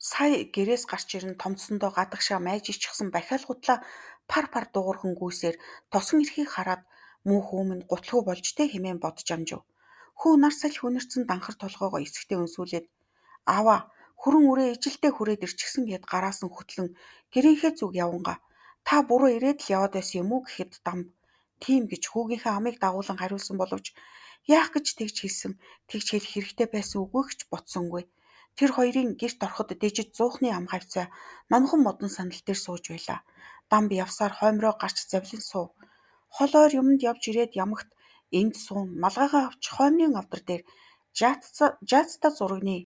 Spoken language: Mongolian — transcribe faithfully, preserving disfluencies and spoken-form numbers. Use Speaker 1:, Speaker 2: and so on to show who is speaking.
Speaker 1: Сая гэрээс гарч ирэн томцсондоо гадагшаа майж ичсэн бахиалгуудлаа пар пар дуугархан гүйсээр тосон эрхийг хараад муу хүү минь гутлгүй болж дээ хэмээн бодож амжив. Хүү нар салхи хүнэрсэн данхар толгоогоо эсэгтэй өнсүүлээд "Ааваа, хүрэн үрээ ижилдээ хүрээд ирчихсэн" гэд гараас нь хөтлөн гэрийнхээ зүг явангаа. "Та буруу ирээд л яваад байсан юм уу?" гэхэд Дамб "Тийм" гэж хүүгийнхээ амийг дагуулan хариулсан боловч яах гэж тэгж хэлсэн, тэгж хэлэх хэрэгтэй байсан үгүй гэж бодсонгүй. Тэр хоёрын гэрт ороход дижид зуухны ам хавцаа номхон модон сандал дээр сууж байлаа. Дамб явсаар хоймроо гарч завлин суув. Холойр юманд явж ирээд ямагт энд суун малгайгаа авч хоймрын авдар дээр жаацтай зурагны